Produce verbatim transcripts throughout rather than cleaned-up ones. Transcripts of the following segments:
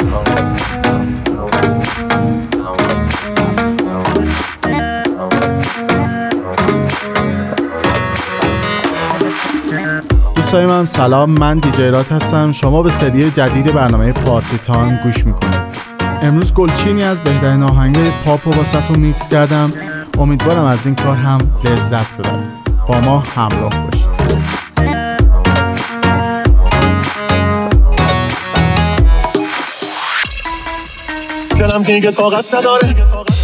دوستای من سلام، من دیجی رات هستم. شما به سری جدید برنامه پارتی تایم گوش میکنید. امروز گلچینی از بهترین آهنگای پاپ و واسهتون میکس کردم. امیدوارم از این کار هم لذت ببرید. با ما همراه باشید. دلم دیگه طاقت نداره،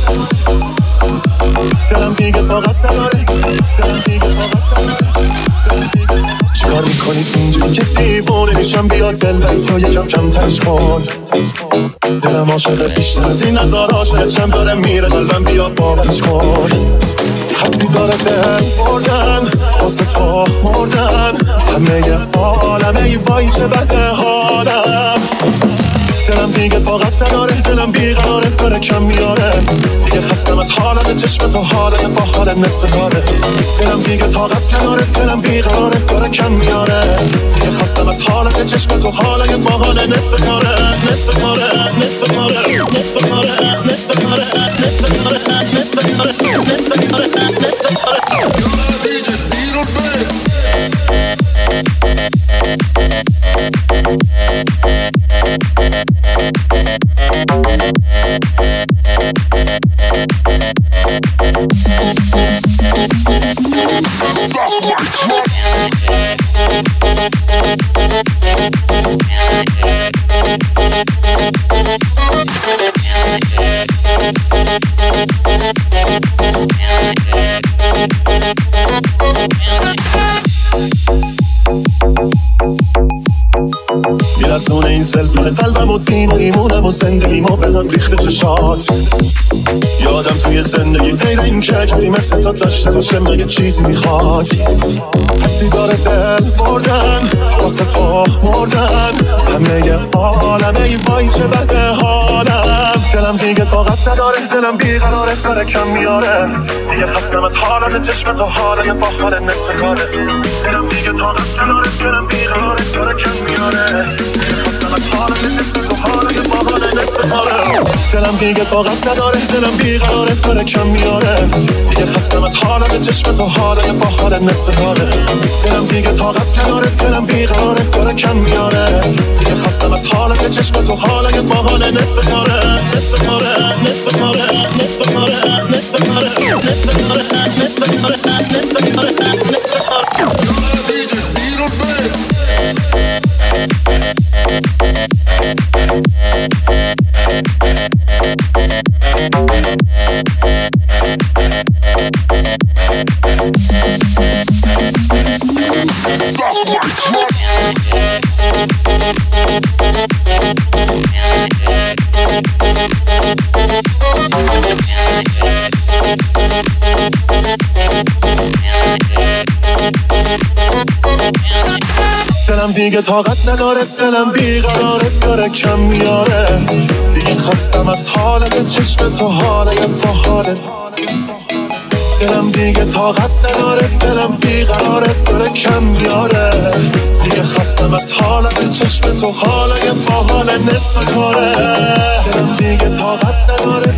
دلم دیگه طاقت نداره، دلم دیگه طاقت نداره. چیکار میکنید اینجوری که دیوونه میشم؟ بیاد دل تو یکم کم تش کن. دلم عاشق بیشتر از این نظر عاشقشم داره میره قلبم، بیا باورش کن. حدی داره دل بردن واسه تو مردن، همه عالمه ای وای چه بده حالم. دلم دیگه طاقت نداره، دلم بیقراره داره کم میاره. دیگه خستم از حالت چشم تو، حاله با حال نصف کاره. دلم دیگه طاقت نداره، دلم بیقراره داره کم میاره. دیگه خستم از حالت چشم تو، حاله با حال نصف کاره. نصف کاره، نصف کاره، نصف کاره، نصف کاره، نصف کاره، نصف کاره، نصف کاره، نصف کاره. میرسونه این زلزله قلبم و دین و ایمونم و زندگیمو به هم ریخته چشات. یادم توی زندگی غیر این که کسی مثل تو داشته باشه مگه چیزی میخواد. حدی داره دل بردن واسه تو مردن، همه عالمه ای وای چه بده حالم. دلم دیگه طاقت نداره، دلم بیقراره داره کم میاره. دیگه خستم از حالت چشم تو، حاله با حال نصف کاره. دلم دیگه طاقت نداره، دلم بیقراره داره کم میاره. دیگه خستم از حالت چشم تو، حاله با حال نصف کاره. دلم دیگه طاقت نداره، دلم بیقراره داره کم میاره. دیگه خستم از حالت چشم تو، حاله با حال نصف کاره. دلم دیگه طاقت نداره، دلم بیقراره داره کم میاره. دیگه خستم از حالت چشم تو، حاله با حال نصف کاره. نصف کاره، نصف کاره، نصف کاره، نصف کاره، نصف کاره، نصف کاره، نصف کاره، نصف کاره. دلم دیگه طاقت نداره، دلم بیقراره داره کم میاره. دیگه خستم از حالت چشم تو، حاله با حاله. دلم دیگه طاقت نداره، دلم بیقراره داره کم میاره. دیگه خستم از حالت چشم تو، حاله با حال نصف کاره. دلم دیگه طاقت نداره.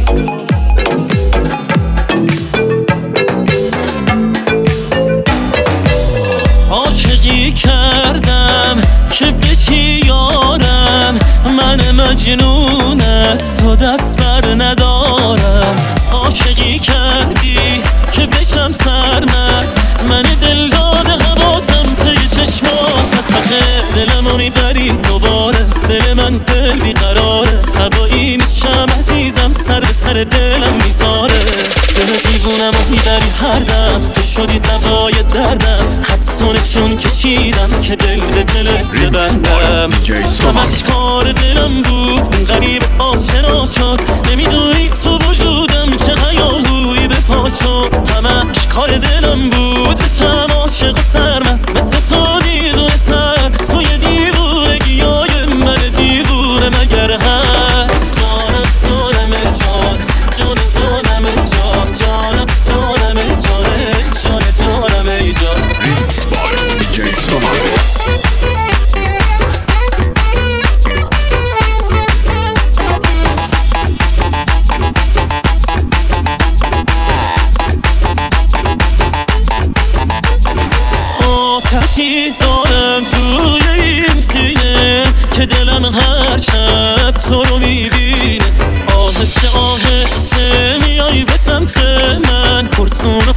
عاشقی کردم که به چی یارم، من مجنون از تو دست بر ندارم. عاشقی کردی که بشم سرمست، من دل داده حواسم پی چشمات هست. دلمو میبری دوباره، دل من دل بیقراره. هوایی میشم عزیزم، سر به سر دلم میذاره. دل دیوونم میبری هر دم، تو شدی دوای دردم. خطسونشون کشیدم که دل به دلت ببندم. همش کار دلم بود، این غریب آشنا شد. نمیدونی تو وجودم چه هیاهویی به پا شد. همش کار دلم بود، بشم عاشق و سرمست مثل تو دیوونه تر. توی دیوونگی های من دیوونه مگر هست. جانم جانم جان، جان جانم جان، جانم جانم جان، جان جانم جان.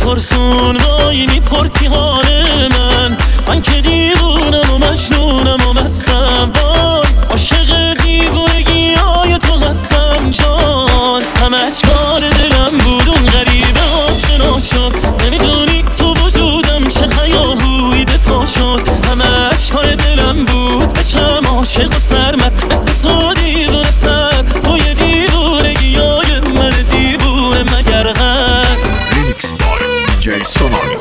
پرسون وای میپرسی حال من من که دیوونم و مجنونم و مستم وای عاشق دیوونگی های تو هستم جان همش کار دلم بود اون غریبه آشنا شد نمیدونی تو وجودم چه هیاهویی به پا شد همش کار دلم بود بچم عاشق و سرمست مثل تو دیوونه تر توی دیوونگی های من دیوونه مگر هست Remix by دی جی سونامی.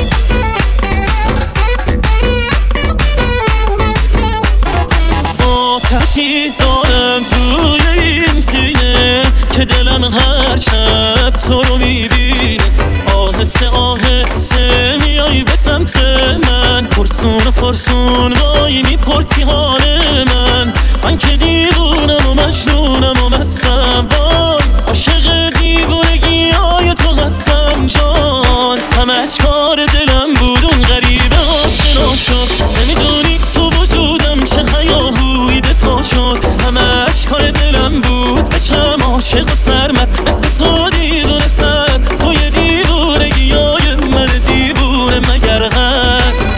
آتشی دارم توی این سینه که دلم هر شب تو رو میبینه آهسته آهسته میای به سمت من پرسون و پرسون وای میپرسی حال من من که دیوونم و مجنونم و مستم وای عاشق دیوونگی های تو هستم جان همش کار دلم بود اون غریبه آشنا شد نمیدونی تو وجودم چه هیاهویی به پا شد همش کار دلم بود بچم عاشق و سرمست مثل تو دیوونه تر توی دیوونگی های من دیوونه مگر هست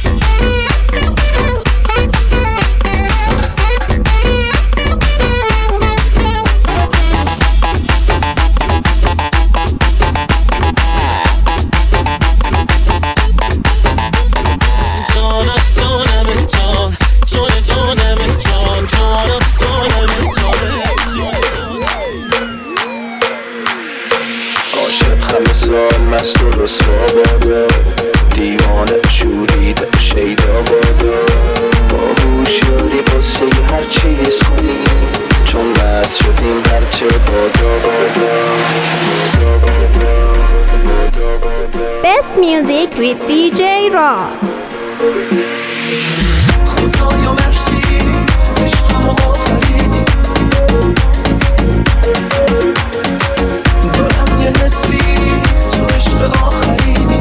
مست و رسوا بادا دیوانه شوریده شیدا بادا باهوشیاری واسه هر چیز کنی چون مست شدیم هرچه بادا بادا Best music with دی جی Rod. خدایا مرسی عشقم و آفریدی دارم یه حسی تو عشق آخرینی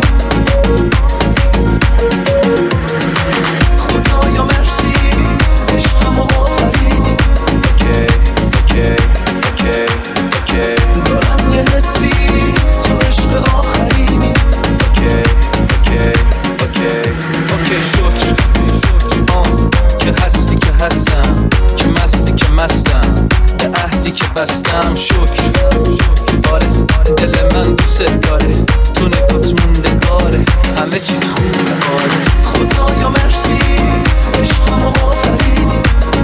خدایا مرسی عشقم و آفریدی اوکی اوکی اوکی اوکی دارم یه حسی تو عشق آخرینی اوکی اوکی اوکی اوکی شکر که هستی که هستم که مستی که مستم به عهدی که بستم شکر آره دل من دوست داره تو نگات موندگاره همه چیز خوبه آره خدایا مرسی عشقم و آفریدی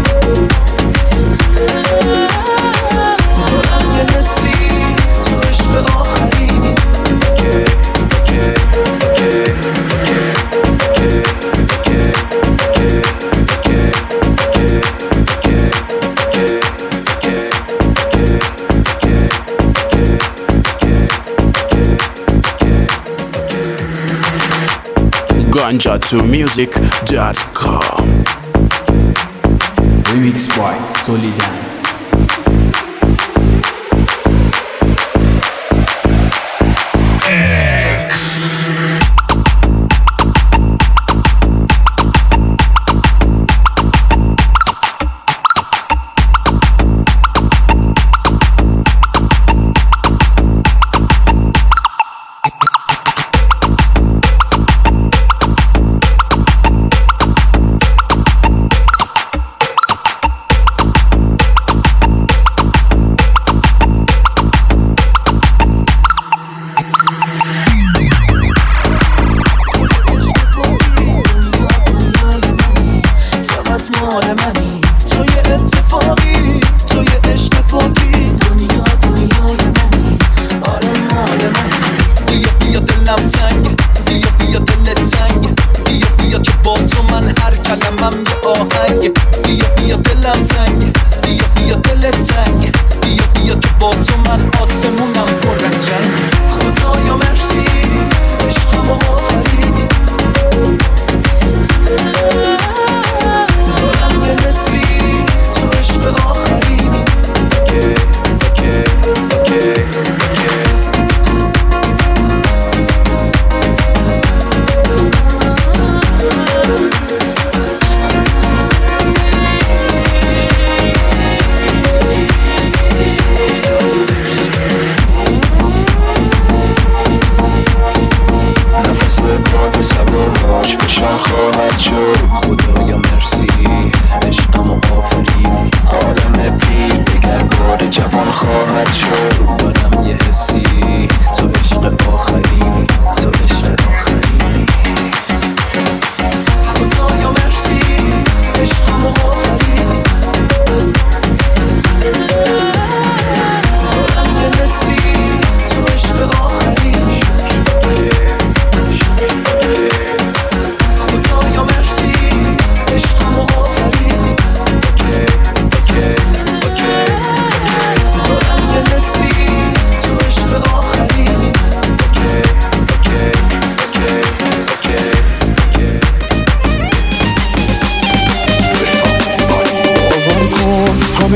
دارم یه حسی تو عشق آخرینی اوکی اوکی اوکی اوکی اوکی ganja to music dot com. Remix by Solidance.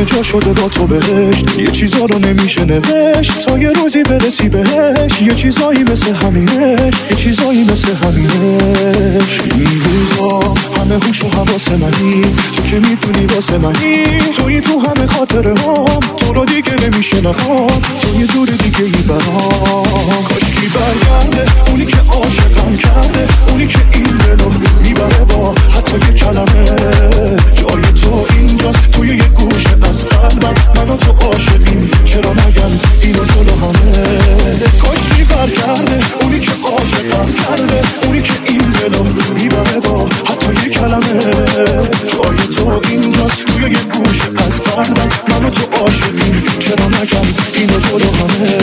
همه جا شده با تو بهشت، یه چیزا رو نمیشه نوشت تا یه روزی برسی بهش. یه چیزایی مثل همینش، یه چیزایی مثل همینش. این روزا همه هوش و حواس منی، تو که میدونی واسه منی، توی تو همه خاطره هم، تو رو دیگه نمیشه نخوام، تو یه جور دیگه ای برام. کاشکی برگرده اونی که عاشقم کرده، اونی که این دلو میبره با حتی یه کلمه. جای تو اینجاست توی یه گوشه از قلبم، من و تو عاشقیم چرا نگم اینو جلو همه. کاشکی برگرده اونی که عاشقم کرده، اونی که این دلو میبره با حتی یه کلمه. جای تو اینجاست توی یه گوشه از قلبم، من و تو عاشقیم چرا نگم اینو جلو همه.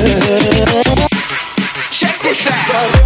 Check this out.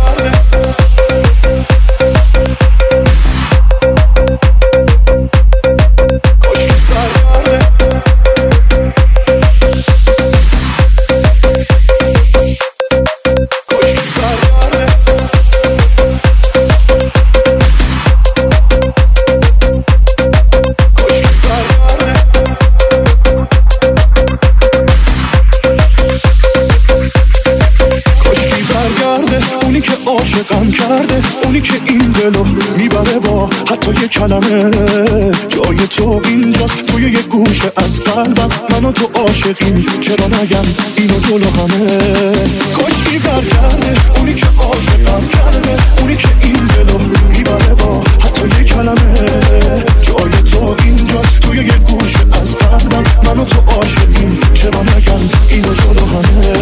عاشقم کرده اونی که این دلو میبره با حتی یه کلمه. جای تو اینجاست توی یه گوشه از قلبم، من و تو عاشقیم چرا نگم اینو جلو همه. کاشکی برگرده اونی که عاشقم کرده، اونی که این دلو میبره با حتی یه کلمه. جای تو اینجاست توی یه گوشه از قلبم، من و تو عاشقیم چرا نگم اینو جلو همه.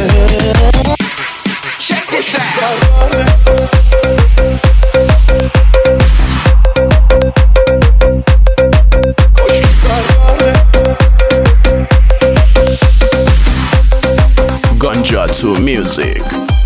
Check this out. Ganja to music.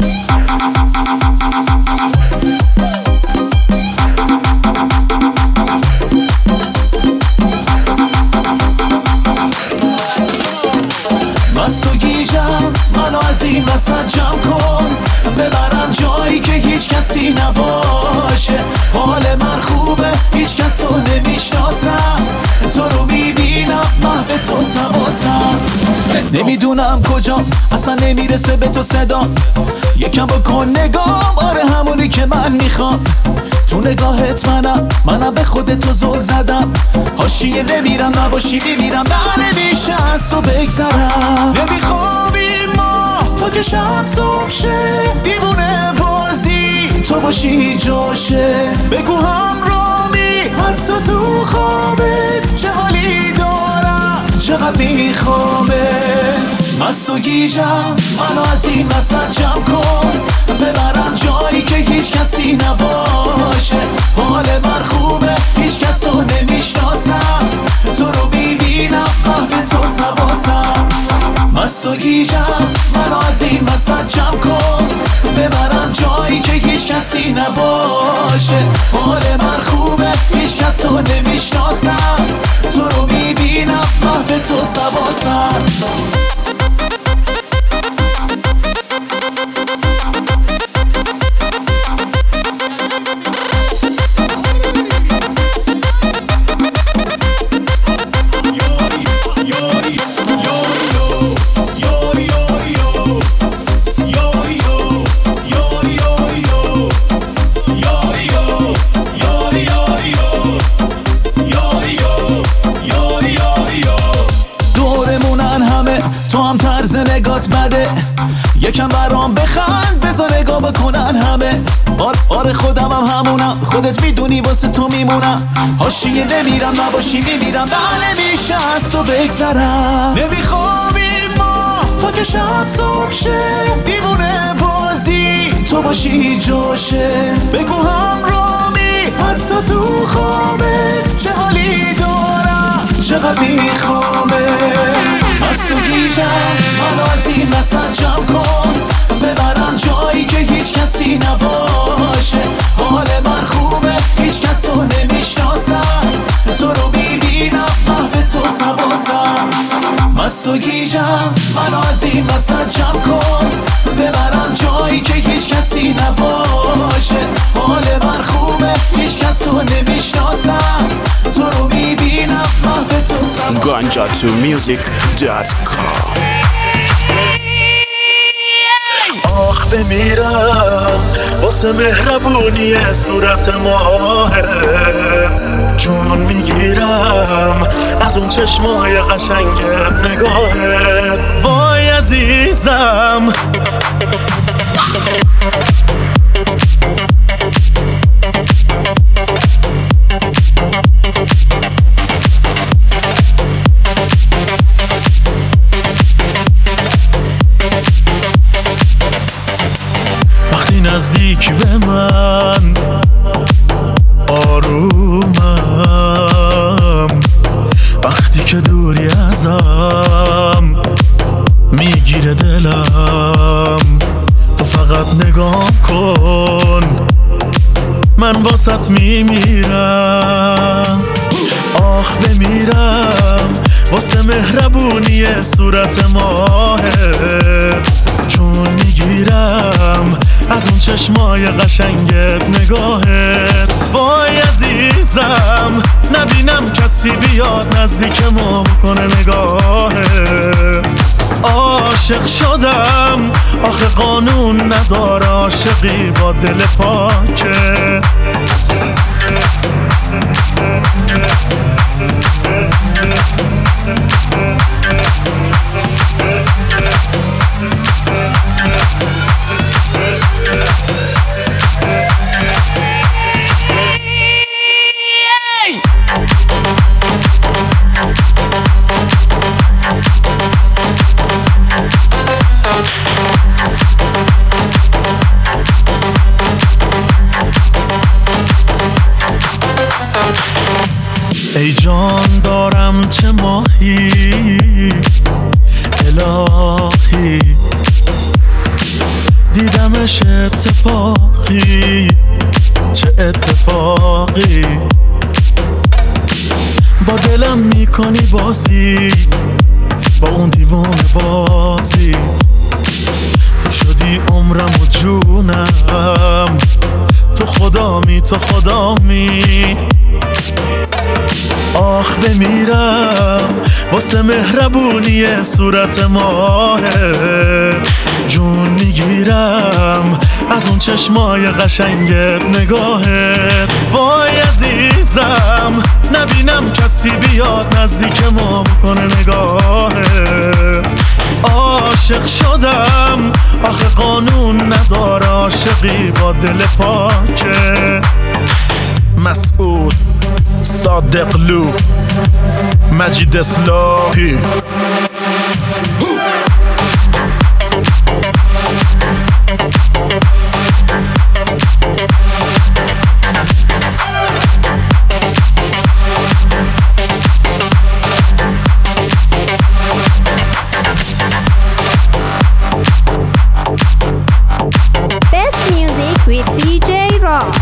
مست و گیجم منو از این وسط جمع کن، ببرم جایی که هیچ کسی نباشه. حال من خوبه هیچ کس رو نمیشناسم، تو رو میبینم محو تو سواسم. نمیدونم کجا اصلا نمیرسه به تو صدا، یکم بکن نگام، آره همونی که من میخوام. تو نگاهت منم منم به خودت تو زل زدم، حاشیه نمیرم نباشی میمیرم، نه نمیشه از تو بگذرم. نمیخوابیم ما تا که شب صبح شه، دیوونه بازی تو باشی جاشه. بگو همرامی حتی تو خوابت، چه حالی دارم چقدر میخوامت. مست و گیجم منو از این وسط جمع کن، ببرم جایی که هیچ کسی نباشه. حال من خوبه هیچ کس رو نمیشناسم، تو رو میبینم محو تو سواسم. مست و گیجم منو از این وسط جمع کن، ببرم جایی که هیچ کسی نباشه. حال من خوبه هیچ کس رو نمیشناسم، تو رو میبینم محو تو سواسم. نگات بده یکم برام بخند، بذار نگاه بکنن همه. آر آره خودم هم همونم، خودت میدونی واسه تو میمونم. حاشیه نمیرم نباشی میمیرم، نه نمیشه از تو بگذرم. نمیخوابیم ما تا که شب صبح شه، دیوونه بازی تو باشی جاشه. بگو همرامی حتی تو خوابت، چه حالی دارم چقدر میخوامت. مست و گیجم منو از این وسط جمع کن، ببرم جایی که هیچ کسی نباشه. حال من خوبه هیچ کس رو نمیشناسم، تو رو میبینم محو تو سواسم. مست و گیجم منو از این وسط جمع کن، ببرم جایی که هیچ کسی نباشه. حال من خوبه هیچ کس رو نمیشناسم، تو رو میبینم محو تو سواسم. ganja to music dot com. آخ بمیرم واسه مهربونی صورت ماهه، جون میگیرم از اون چشمای قشنگت نگاهت، وای عزیزم. وقتی نزدیک به من آرومم، وقتی که دوری ازم میگیره دلم، تو فقط نگاه کن من واسط میمیرم. آخ بمیرم واسه مهربونی صورت ماهه، چون میگیرم از اون چشمای قشنگت نگاهت، وای عزیزم. نبینم کسی بیاد نزدیکمو بکنه نگاهت، عاشق شدم آخه قانون نداره عاشقی با دل پاکه. ای جان دارم چه ماهی الهی، دیدمش اتفاقی چه اتفاقی، با دلم میکنی بازی با اون دیوونه بازیت، تو شدی عمرم و جونم، تو خدامی تو خدامی. آخ بمیرم واسه مهربونی صورت ماهه، جون میگیرم از اون چشمای قشنگت نگاهت، وای عزیزم. نبینم کسی بیاد نزدیکمو بکنه نگاهت، عاشق شدم آخه قانون نداره عاشقی با دل پاکه. مسعود صادقلو مجید اصلاحی. Best music with دی جی Rock.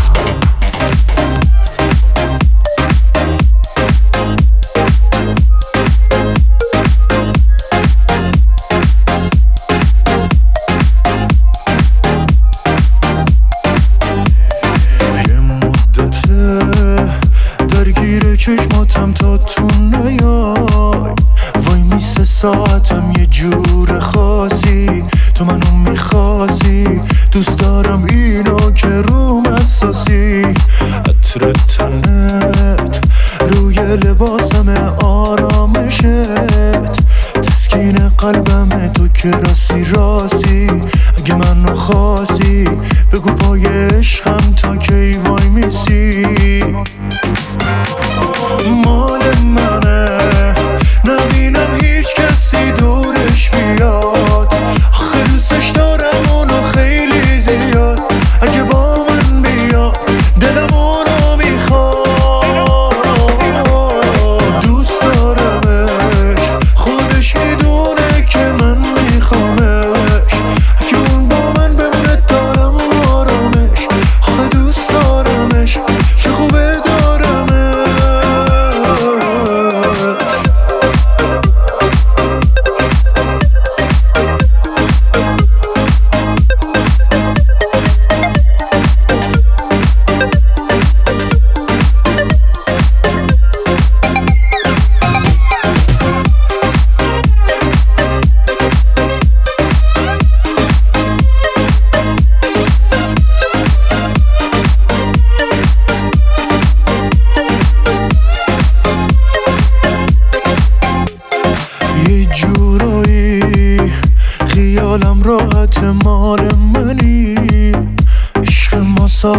چشماتم تا تو نیای، وای میسه ساعتم یه جور خاصی، تو منو میخواستی، دوست دارم اینو که روم اساسی، عطر تنت روی لباسم آرامشت، تسکین قلبم تو که راسی راسی، اگه منو خواستی بگو پای عشقم تا کی وای میسی. مال منه نبینم هیچ کسی دورش بیاد، آخه دوستش دارم اونو خیلی زیاد، اگه با من بیاد دلم اونو میخواد، دوست دارمش خودش میدونه که من میخوامش،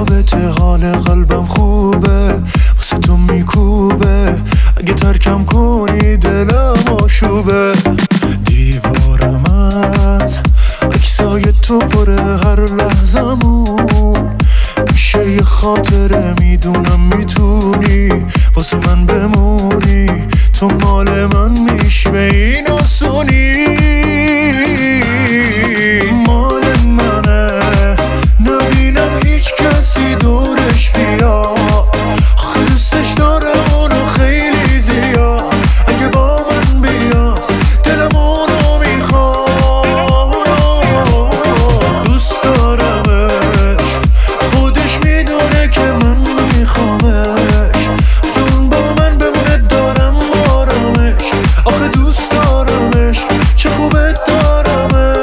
رابطه حال قلبم خوبه واسه تو میکوبه اگه ترکم کنی دلم آشوبه دیوارم از عکسای تو پره هر لحظمون میشه یه خاطره میدونم میتونی واسه من بمونی تو مال من میشی به این آسونی مال منه نبینم هیچ کسی دورش بیاد آخه دوستش دارم اونو خیلی زیاد اگه با من بیاد دلم اونو میخواد دوست دارمش خودش میدونه که من میخوامش اون با من بمونه دارم آرامش آخه دوست دارمش چه خوبه دارمش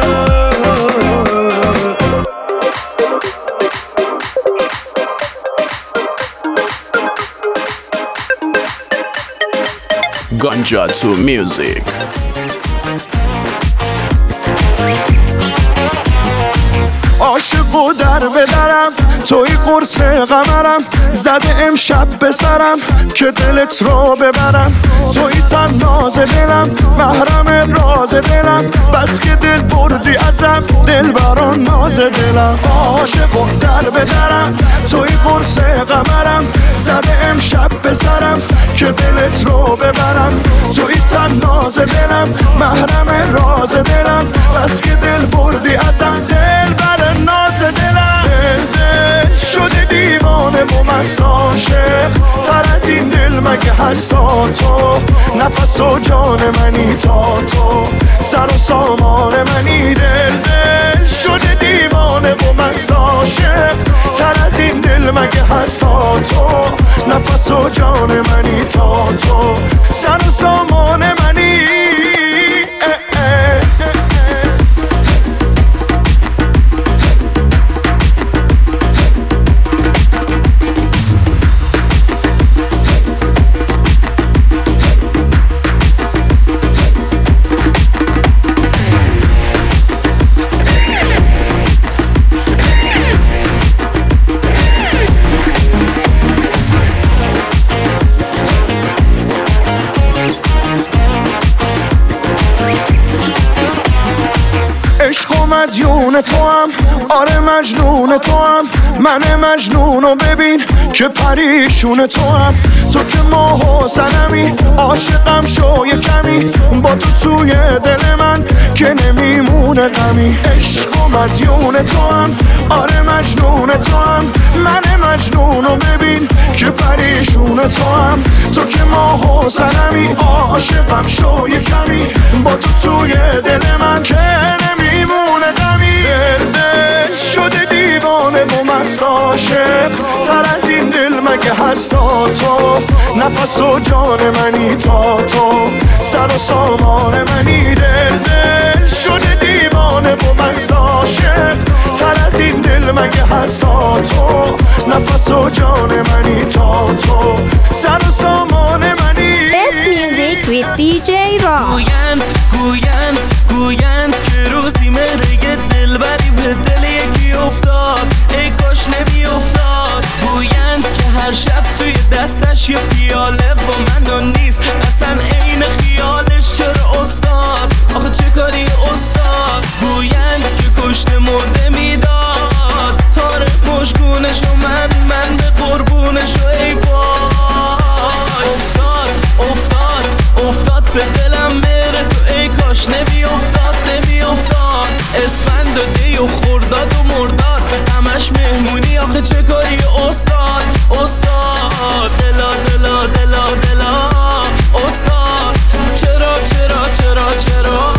Ganja to music. عاشق و در بدرم توی قرص قمرم زده امشب به سرم که دلت رو ببرم توی تن ناز دلم محرم راز دلم بس که دل بردی ازم دل بران ناز دلم عاشق و در بدرم توی قرص قمرم زده امشب به سرم که دلت رو ببرم توی تن ناز دلم محرم راز دلم بس که دل بردی ازم دل بر ناز دلم دل دل شده دیوانه و مست عاشق تر از این دل مگه هستا تو نفس و جان منی تا تو سر و سامان منی دل دل شده دیوانه و مست عاشق تر از این دل مگه هستا تو نفس و جان منی تا تو سر و سامان منی مدیون تو هم آره مجنون تو هم من مجنونو ببین که پریشون تو هم تو که ماه و سنمی عاشقم شو یه کمی با تو توی دل من که نمیمونه غمی عشق و مدیون تو هم آره مجنون تو هم من مجنونو ببین که پریشون تو هم تو که ماه و سنمی عاشقم شو یه کمی با تو توی دل من که نمیمونه غمی دل دل شده دیوانه و مست عاشق تر از این دل مگه هستا تو نفس و جان منی تا تو سر و سامان منی دل دل شده دیوانه و مست عاشق تر از این دل مگه هستا تو نفس و جان منی تا تو سر و سامان منی Best music with دی جی را گویند گویند گویند که روزی مرگ دلبری به دل یکی افتاد ای کاش نمی افتاد گویند که هر شب توی دستش یه پیاله با من نیست اصلا عین خیالش چرا استاد آخه چه کاری استاد گویند که کشته مرده میداد تاره مشکونش و من من به قربونش و ای وای افتاد افتاد افتاد به دلم بره تو ای کاش نمی افتاد نمی افتاد اسفند و دی و خورداد و مرداد همش مهمونی آخه چه کاری استاد استاد دلا دلا دلا دلا استاد چرا چرا چرا چرا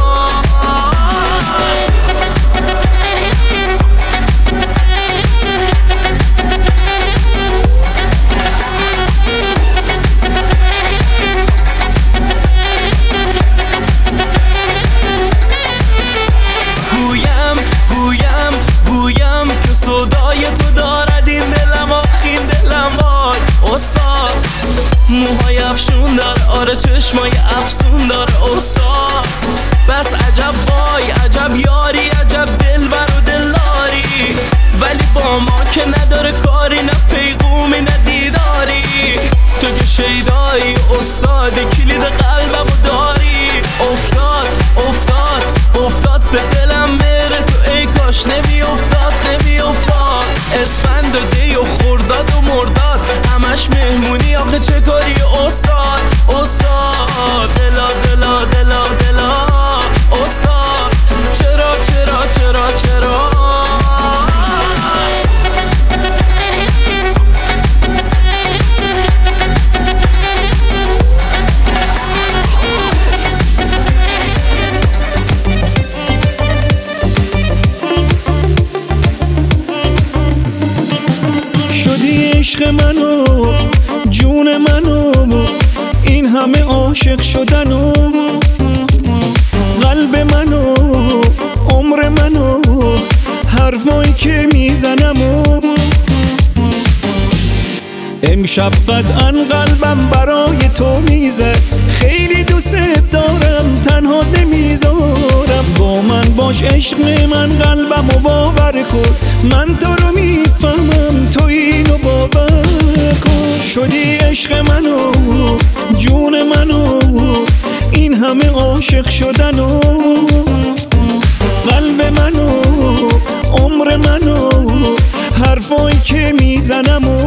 صدای تو دارد این دلم آخین دلم وای استاد موهای افشون داره آره چشمای افسون داره استاد بس عجب وای عجب یاری عجب دل بر و دلاری ولی با ما که نداره کاری، نه پیغومی نه دیداری. تو که شیدایی استادی، کلید قلبمو داری. افتاد افتاد افتاد به دلم میره تو، ای کاش نمی افتاد نمی افتاد. اسفند و دی و خرداد و مرداد، همش مهمونی آخه چه کاری استاد. استاد دلا دلا دلا دلا استاد، چرا چرا چرا چرا. شدی عشق منو جون منو، این همه عاشق شدنو، قلب منو عمر منو، حرفایی که میزنمو. امشب قطعا قلبم برای تو میزه، خیلی دوست دارم تنها نمیذارم. با من باش عشق من قلبمو باور کن، من تو رو میفهمم تو اینو باور کن. شدی عشق منو جون منو، این همه عاشق شدنو، قلب منو عمر منو، حرفایی که میزنمو.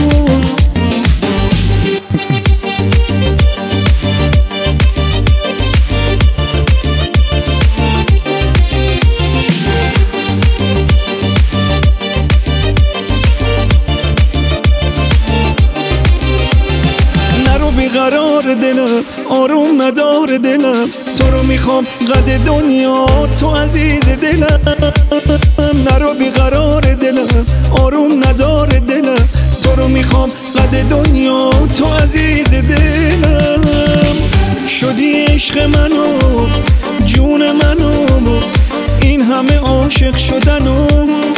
بیقرار دلم آروم ندار دلم، تو رو میخوام قد دنیا تو عزیز دلم. نرو بیقرار دلم آروم ندار دلم، تو رو میخوام قد دنیا تو عزیز دلم. شدی عشق منو جون منو، این همه عاشق شدنو،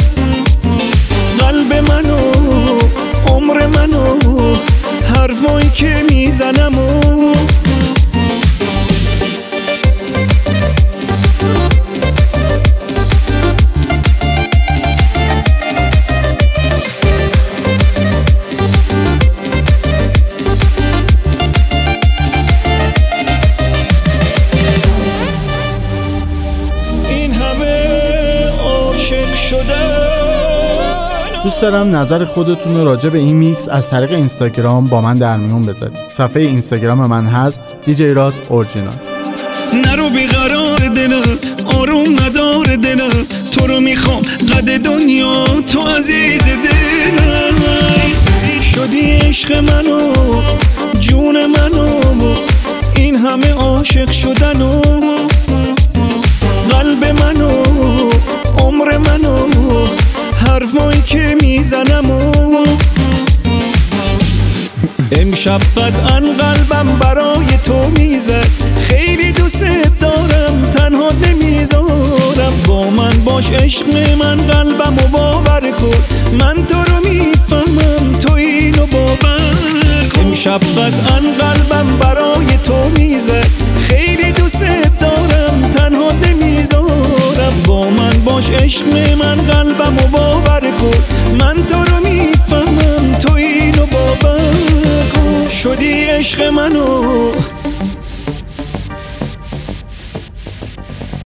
قلب منو عمر منو، حرفایی که میزنمو. این همه عاشق شدن. دوست دارم نظر خودتون رو راجع به این میکس از طریق اینستاگرام با من در میون بذارید. صفحه اینستاگرام من هست دیجی رات اورجینال. نرو بیقرار دلم آروم ندار دلم، تو رو میخوام قد دنیا تو عزیز دلم. شدی عشق منو جون منو، این همه عاشق شدنو، قلب منو عمر منو، حرفایی که میزنمو. امشب قطعا قلبم برای تو میزه، خیلی دوست دارم تنها نمیذارم. با من باش عشق من قلبمو باور کن، من تو رو میفهمم تو اینو باور کن. امشب قطعا قلبم برای تو میزه، خیلی دوست دارم تنها نمیذارم. با من باش عشق من قلبمو باور کن، من تو رو میفهمم تو اینو باور کن. شدی عشق منو